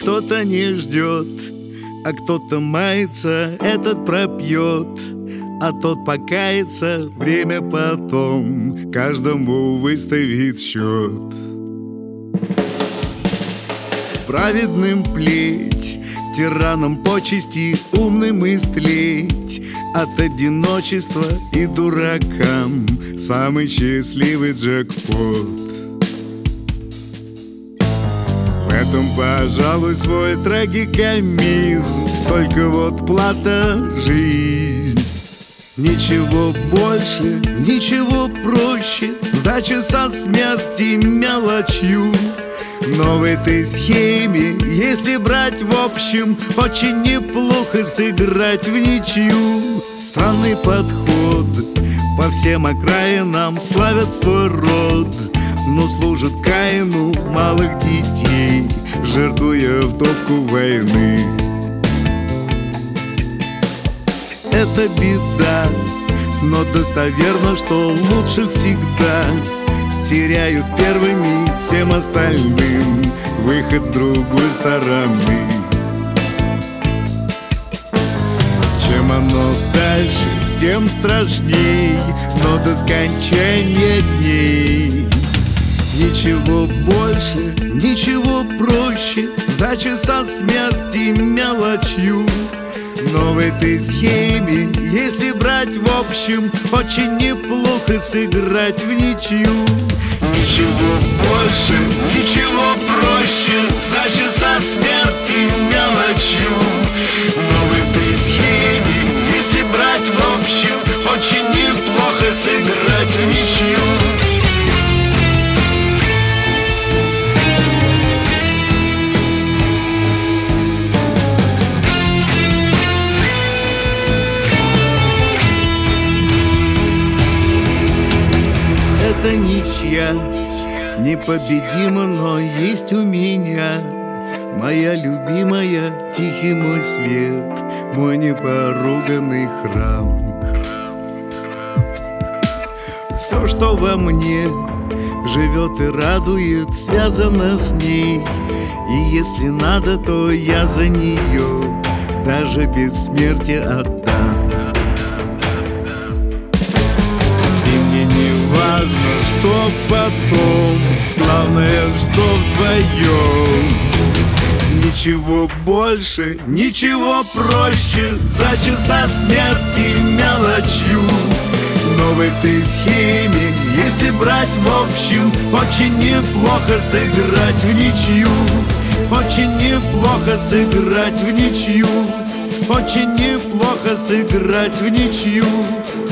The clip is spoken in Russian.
кто-то не ждет, а кто-то мается, этот пропьет, а тот покается, время потом каждому выставит счет. Праведным плеть, тиранам почести, умным истлеть, от одиночества и дуракам самый счастливый джекпот. В этом, пожалуй, свой трагикомизм, только вот плата — жизнь. Ничего больше, ничего проще, сдача со смерти мелочью. Но в этой схеме, если брать в общем, очень неплохо сыграть в ничью. Странный подход, по всем окраинам славят свой род, но служат Каину малых детей, жертвуя в топку войны. Это беда, но достоверно, что лучших всегда теряют первыми всем остальным выход с другой стороны. Чем оно дальше, тем страшней, но до скончания дней. Ничего больше, ничего проще, сдача со смерти мелочью. Но в этой схеме, если брать в общем, очень неплохо сыграть в ничью. Ничего больше, ничего проще, сдача со смерти мелочью. Но в этой схеме, если брать в общем, очень неплохо сыграть в ничью. Это ничья, непобедима, но есть у меня моя любимая, тихий мой свет, мой непоруганный храм. Все, что во мне живет и радует, связано с ней. И если надо, то я за нее даже бессмертие отдам. Важно, что потом, главное, что вдвоем. Ничего больше, ничего проще, сдача со смерти мелочью. Но в этой схеме, если брать в общем, очень неплохо сыграть в ничью. Очень неплохо сыграть в ничью. Очень неплохо сыграть в ничью.